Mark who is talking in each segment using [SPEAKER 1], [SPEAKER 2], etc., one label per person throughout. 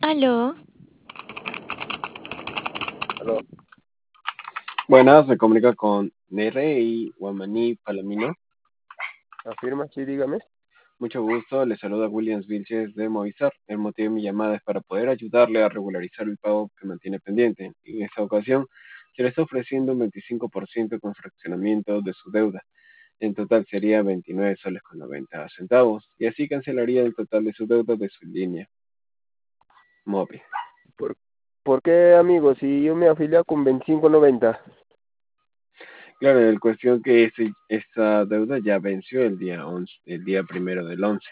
[SPEAKER 1] Aló,
[SPEAKER 2] Aló,
[SPEAKER 3] Buenas, me comunica con Nerey Guamaní Palomino.
[SPEAKER 2] afirma, sí, dígame.
[SPEAKER 3] Mucho gusto, le saluda Williams Vilches de Movistar. El motivo de mi llamada es para poder ayudarle a regularizar el pago que mantiene pendiente. En esta ocasión, se le está ofreciendo un 25% con fraccionamiento de su deuda. En total sería 29 soles con 90 centavos y así cancelaría el total de su deuda de su línea móvil.
[SPEAKER 2] ¿Por, por qué, amigo? Si yo me afilié con 25.90.
[SPEAKER 3] Claro, en cuestión que esta deuda ya venció el día 11, el día primero del 11.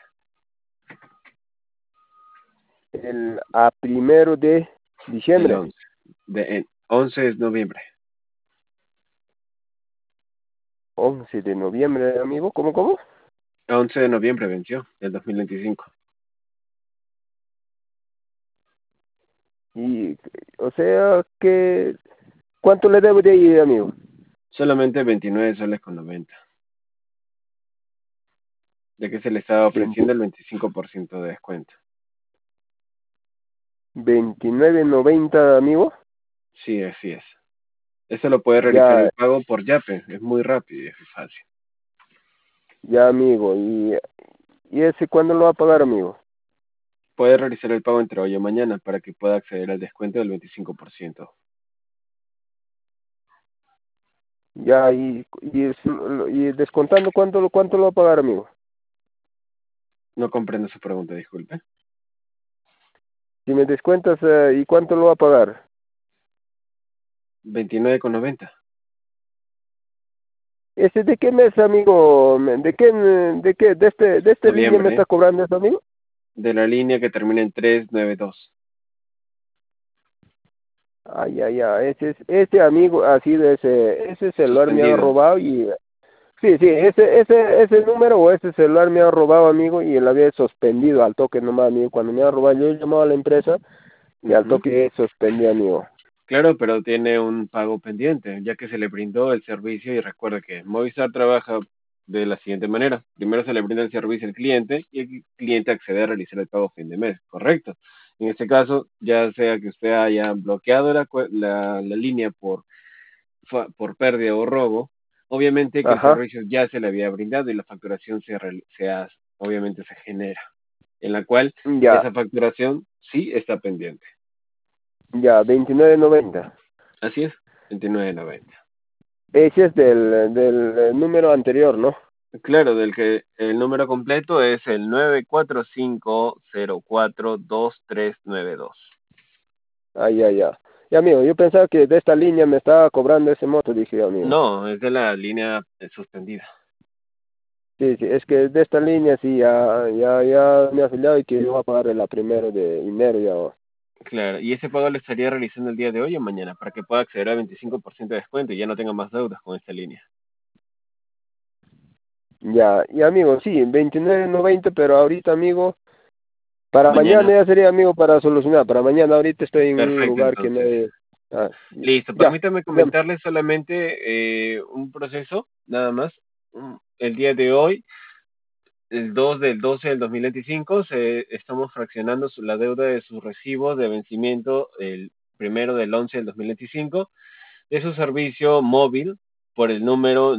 [SPEAKER 2] A primero de
[SPEAKER 3] El
[SPEAKER 2] diciembre.
[SPEAKER 3] 11. 11 es noviembre.
[SPEAKER 2] 11 de noviembre, amigo. ¿Cómo?
[SPEAKER 3] 11 de noviembre venció, el 2025.
[SPEAKER 2] Y, o sea, que, ¿cuánto le debo de ir, amigo?
[SPEAKER 3] Solamente 29 soles con 90. De que se le estaba
[SPEAKER 2] 20
[SPEAKER 3] ofreciendo el 25% de descuento.
[SPEAKER 2] 29.90, amigo.
[SPEAKER 3] Sí, así es. Eso lo puede realizar
[SPEAKER 2] Ya,
[SPEAKER 3] el pago por Yape. Es muy rápido y es fácil.
[SPEAKER 2] ya, amigo. ¿Y ese cuándo lo va a pagar, amigo?
[SPEAKER 3] Puede realizar el pago entre hoy o mañana para que pueda acceder al descuento del 25%.
[SPEAKER 2] Ya, y descontando, ¿cuánto lo va a pagar, amigo?
[SPEAKER 3] No comprendo su pregunta, disculpe.
[SPEAKER 2] Si me descuentas, ¿y cuánto lo va a pagar?
[SPEAKER 3] 29,90.
[SPEAKER 2] ¿Ese de qué mes, amigo? ¿De esta línea me
[SPEAKER 3] Noviembre,
[SPEAKER 2] está cobrando eso, amigo?
[SPEAKER 3] de la línea que termina en 392.
[SPEAKER 2] Ay, ay, ay, ese amigo, así de ese celular me han
[SPEAKER 3] Suspendido.
[SPEAKER 2] robado y... Sí, sí, ese número o ese celular me ha robado, amigo, y lo había suspendido al toque nomás, amigo. Cuando me ha robado, yo he llamado a la empresa y al
[SPEAKER 3] Ujú.
[SPEAKER 2] toque suspendí, amigo.
[SPEAKER 3] Claro, pero tiene un pago pendiente, ya que se le brindó el servicio y recuerda que Movistar trabaja de la siguiente manera. Primero se le brinda el servicio al cliente y el cliente accede a realizar el pago a fin de mes, ¿correcto? En este caso, ya sea que usted haya bloqueado la línea por pérdida o robo, obviamente que el
[SPEAKER 2] Ajá,
[SPEAKER 3] servicio ya se le había brindado y la facturación obviamente se genera, en la cual
[SPEAKER 2] ya,
[SPEAKER 3] esa facturación sí está pendiente.
[SPEAKER 2] ya, 29.90.
[SPEAKER 3] Así es, 29,90.
[SPEAKER 2] Ese es del número anterior, ¿no?
[SPEAKER 3] Claro, del que el número completo es el 945042392.
[SPEAKER 2] Ay, ay, ay. Y amigo, yo pensaba que de esta línea me estaba cobrando ese moto, dije yo, amigo.
[SPEAKER 3] No, es de la línea suspendida.
[SPEAKER 2] Sí, sí, es que de esta línea sí, ya me he afiliado y que yo voy a pagar la primera de enero ya.
[SPEAKER 3] Claro, y ese pago lo estaría realizando el día de hoy o mañana para que pueda acceder al 25% de descuento y ya no tenga más deudas con esta línea.
[SPEAKER 2] Ya, y amigo, sí, 29.90, pero ahorita, amigo, para mañana
[SPEAKER 3] Mañana.
[SPEAKER 2] ya sería, amigo, para solucionar. Para mañana, ahorita estoy en un
[SPEAKER 3] Perfecto,
[SPEAKER 2] lugar que no
[SPEAKER 3] entonces.
[SPEAKER 2] hay... Ah,
[SPEAKER 3] Listo,
[SPEAKER 2] ya,
[SPEAKER 3] permítame
[SPEAKER 2] ya,
[SPEAKER 3] comentarle solamente un proceso, nada más. El día de hoy el 2 del 12 del 2025 estamos fraccionando la deuda de sus recibos de vencimiento el primero del 11 del 2025 de su servicio móvil por el número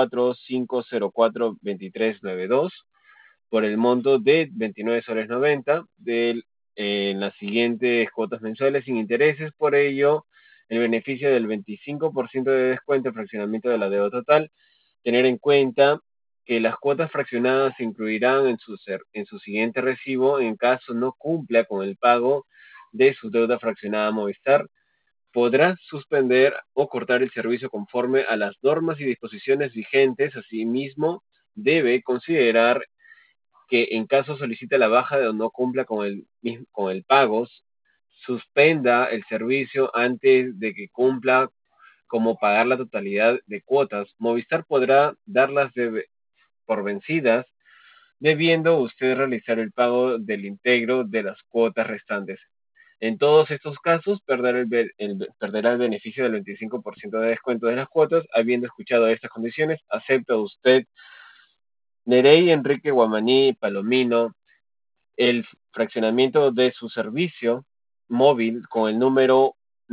[SPEAKER 3] 945042392 por el monto de 29 soles 90 en las siguientes cuotas mensuales sin intereses. Por ello, el beneficio del 25% de descuento en fraccionamiento de la deuda total. Tener en cuenta que las cuotas fraccionadas se incluirán en su siguiente recibo en caso no cumpla con el pago de su deuda fraccionada Movistar. Podrá suspender o cortar el servicio conforme a las normas y disposiciones vigentes. Asimismo, debe considerar que en caso solicite la baja de o no cumpla con el pago, suspenda el servicio antes de que cumpla como pagar la totalidad de cuotas. Movistar podrá darlas por vencidas, debiendo usted realizar el pago del integro de las cuotas restantes. En todos estos casos, perderá el beneficio del 25% de descuento de las cuotas. Habiendo escuchado estas condiciones, ¿acepta usted, Nerey Enrique Guamaní Palomino, el fraccionamiento de su servicio? móvil con el número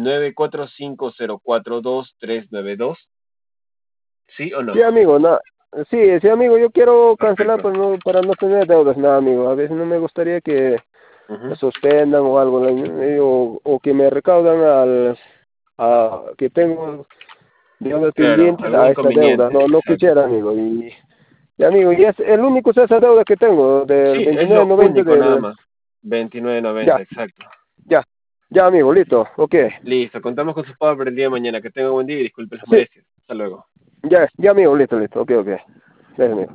[SPEAKER 3] 945042392. ¿Sí o no?
[SPEAKER 2] Sí, amigo, no, sí, sí, amigo, yo quiero cancelar para no tener deudas, nada, amigo. A veces no me gustaría que me
[SPEAKER 3] Ujú.
[SPEAKER 2] suspendan o algo, o que me recaudan que tengo deudas
[SPEAKER 3] Claro,
[SPEAKER 2] pendientes
[SPEAKER 3] algún
[SPEAKER 2] a esta deuda.
[SPEAKER 3] inconveniente,
[SPEAKER 2] No
[SPEAKER 3] exacto.
[SPEAKER 2] quisiera, amigo. Y amigo, y es el único es esa deuda que tengo, del
[SPEAKER 3] Sí, es lo
[SPEAKER 2] 29.90
[SPEAKER 3] único nada
[SPEAKER 2] del...
[SPEAKER 3] más. 29.90,
[SPEAKER 2] Ya,
[SPEAKER 3] exacto.
[SPEAKER 2] ya, ya, amigo, listo, ok.
[SPEAKER 3] Listo, contamos con su pago para el día de mañana. Que tenga buen día y disculpe las
[SPEAKER 2] Sí,
[SPEAKER 3] molestias. Hasta luego.
[SPEAKER 2] ya, ya, amigo, listo, listo, ok, ok. Gracias, amigo.